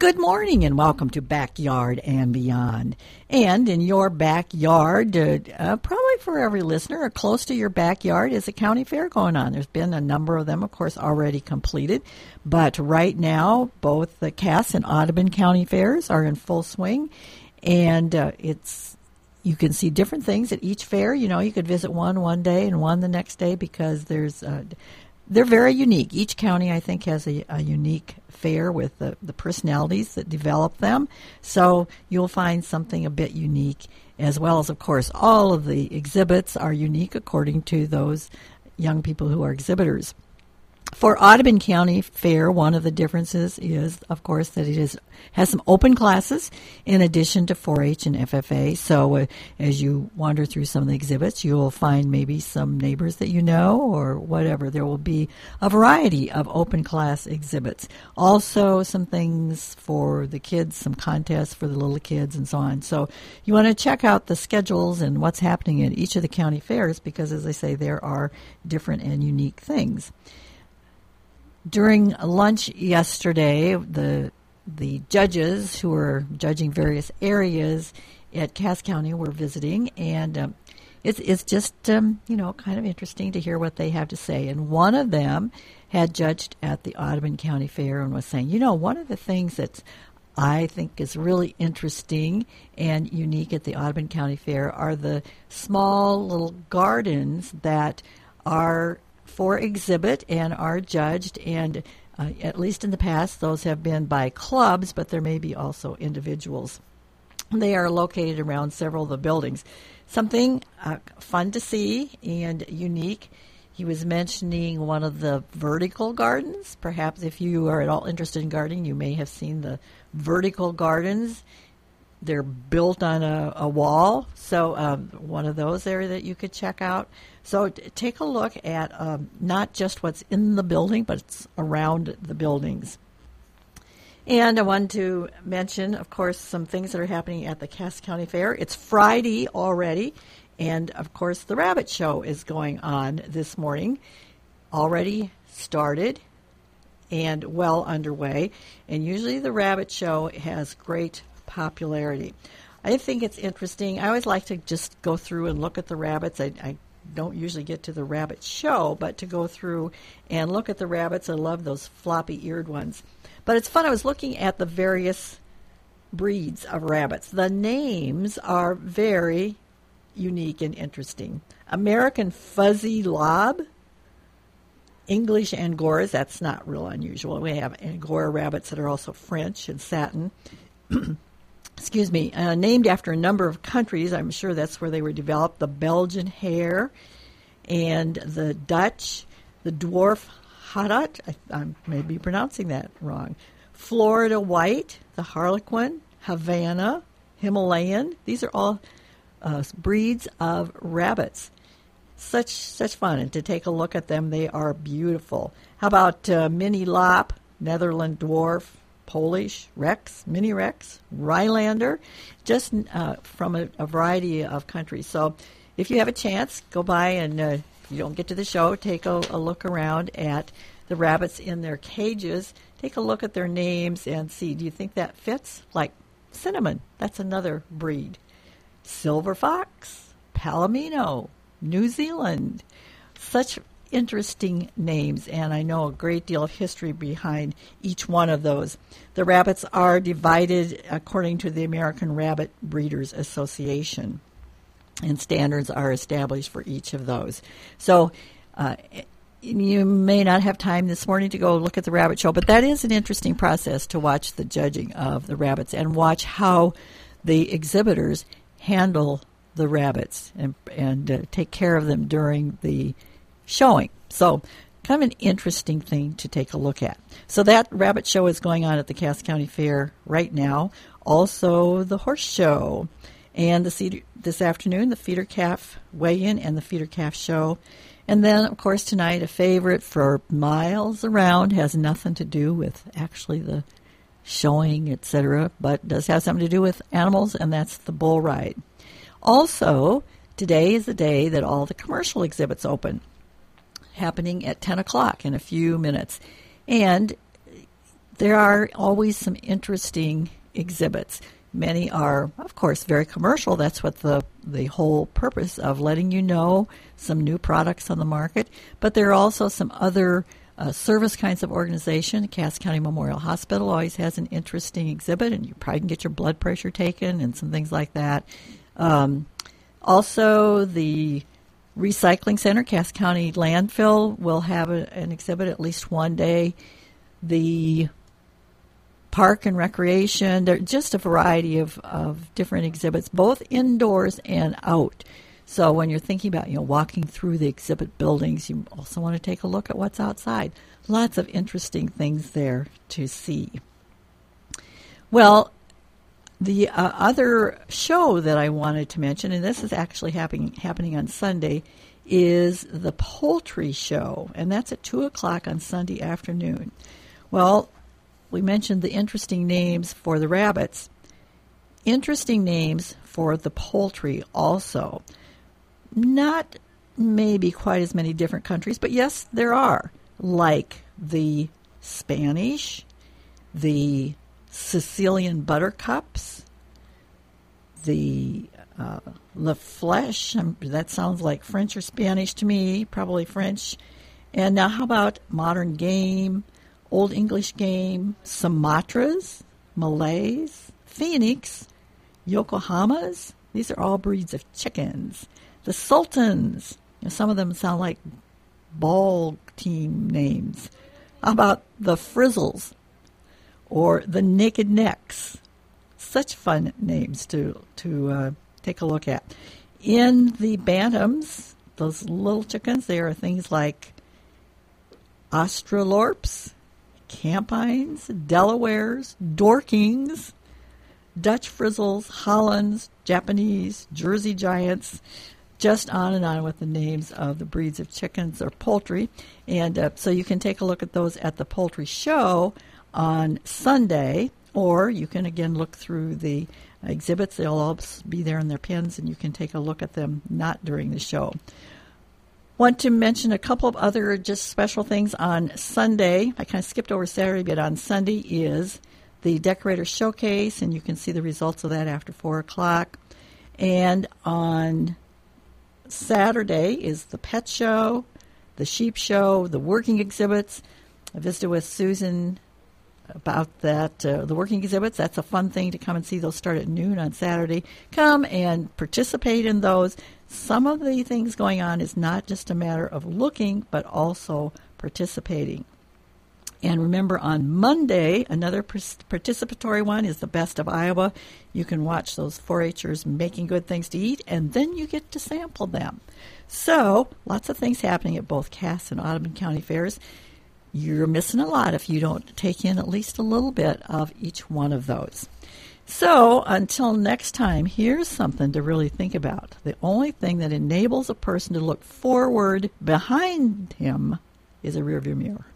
Good morning and welcome to Backyard and Beyond. And in your backyard, probably for every listener, or close to your backyard, is a county fair going on. There's been a number of them, of course, already completed. But right now, both the Cass and Audubon County fairs are in full swing. And you can see different things at each fair. You know, you could visit one day and one the next day because they're very unique. Each county, I think, has a unique fair with the personalities that develop them. So you'll find something a bit unique, as well as, of course, all of the exhibits are unique according to those young people who are exhibitors. For Audubon County Fair, one of the differences is, of course, that it has some open classes in addition to 4-H and FFA. So as you wander through some of the exhibits, you'll find maybe some neighbors that you know or whatever. There will be a variety of open class exhibits. Also some things for the kids, some contests for the little kids and so on. So you want to check out the schedules and what's happening at each of the county fairs because, as I say, there are different and unique things. During lunch yesterday, the judges who were judging various areas at Cass County were visiting, and it's just kind of interesting to hear what they have to say. And one of them had judged at the Audubon County Fair and was saying, one of the things that I think is really interesting and unique at the Audubon County Fair are the small little gardens that are for exhibit and are judged, and at least in the past those have been by clubs, but there may be also individuals. They are located around several of the buildings. Something fun to see and unique. He was mentioning one of the vertical gardens. Perhaps if you are at all interested in gardening, you may have seen the vertical gardens. They're built on a wall, so one of those there that you could check out. So take a look at not just what's in the building, but it's around the buildings. And I wanted to mention, of course, some things that are happening at the Cass County Fair. It's Friday already, and, of course, the Rabbit Show is going on this morning. Already started and well underway, and usually the Rabbit Show has great popularity. I think it's interesting. I always like to just go through and look at the rabbits. I don't usually get to the rabbit show, but to go through and look at the rabbits. I love those floppy-eared ones. But it's fun. I was looking at the various breeds of rabbits. The names are very unique and interesting. American Fuzzy Lob, English Angoras. That's not real unusual. We have Angora rabbits that are also French and satin. Excuse me, named after a number of countries. I'm sure that's where they were developed. The Belgian hare and the Dutch, the dwarf Hadat, I may be pronouncing that wrong, Florida white, the Harlequin, Havana, Himalayan. These are all breeds of rabbits. Such fun, and to take a look at them, they are beautiful. How about Mini Lop, Netherland dwarf, Polish, Rex, Mini Rex, Rylander, just from a variety of countries. So if you have a chance, go by and if you don't get to the show, take a look around at the rabbits in their cages. Take a look at their names and see, do you think that fits? Like Cinnamon, that's another breed. Silver Fox, Palomino, New Zealand. Such interesting names, and I know a great deal of history behind each one of those. The rabbits are divided according to the American Rabbit Breeders Association, and standards are established for each of those. So you may not have time this morning to go look at the rabbit show, but that is an interesting process to watch the judging of the rabbits and watch how the exhibitors handle the rabbits and take care of them during the showing. So kind of an interesting thing to take a look at. So that rabbit show is going on at the Cass County Fair right now. Also the horse show. And this afternoon, the feeder calf weigh-in and the feeder calf show. And then, of course, tonight, a favorite for miles around, has nothing to do with actually the showing, etc., but does have something to do with animals, and that's the bull ride. Also, today is the day that all the commercial exhibits open, happening at 10 o'clock in a few minutes. And there are always some interesting exhibits. Many are, of course, very commercial. That's what the whole purpose of letting you know some new products on the market. But there are also some other service kinds of organization. Cass County Memorial Hospital always has an interesting exhibit, and you probably can get your blood pressure taken and some things like that. Also, the Recycling Center, Cass County Landfill, will have an exhibit at least one day. The Park and Recreation, there's just a variety of different exhibits, both indoors and out. So when you're thinking about, walking through the exhibit buildings, you also want to take a look at what's outside. Lots of interesting things there to see. Well, the other show that I wanted to mention, and this is actually happening on Sunday, is the Poultry Show, and that's at 2 o'clock on Sunday afternoon. Well, we mentioned the interesting names for the rabbits. Interesting names for the poultry also. Not maybe quite as many different countries, but yes, there are, like the Spanish, the Sicilian buttercups, the La Flèche, that sounds like French or Spanish to me, probably French. And now how about modern game, Old English game, Sumatras, Malays, Phoenix, Yokohamas? These are all breeds of chickens. The Sultans, some of them sound like ball team names. How about the Frizzles or the Naked Necks? Such fun names to take a look at. In the Bantams, those little chickens, there are things like Australorps, Campines, Delawares, Dorkings, Dutch Frizzles, Hollands, Japanese, Jersey Giants, just on and on with the names of the breeds of chickens or poultry. And so you can take a look at those at the Poultry Show on Sunday, or you can again look through the exhibits. They'll all be there in their pens, and you can take a look at them not during the show. Want to mention a couple of other just special things on Sunday. I kind of skipped over Saturday, but on Sunday is the Decorator Showcase, and you can see the results of that after 4 o'clock. And on Saturday is the Pet Show, the Sheep Show, the working exhibits. I visited with Susan about that, the working exhibits. That's a fun thing to come and see. They'll start at noon on Saturday. Come and participate in those. Some of the things going on is not just a matter of looking, but also participating. And remember, on Monday, another participatory one is the Best of Iowa. You can watch those 4-H'ers making good things to eat, and then you get to sample them. So, lots of things happening at both Cass and Audubon County Fairs. You're missing a lot if you don't take in at least a little bit of each one of those. So, until next time, here's something to really think about. The only thing that enables a person to look forward behind him is a rearview mirror.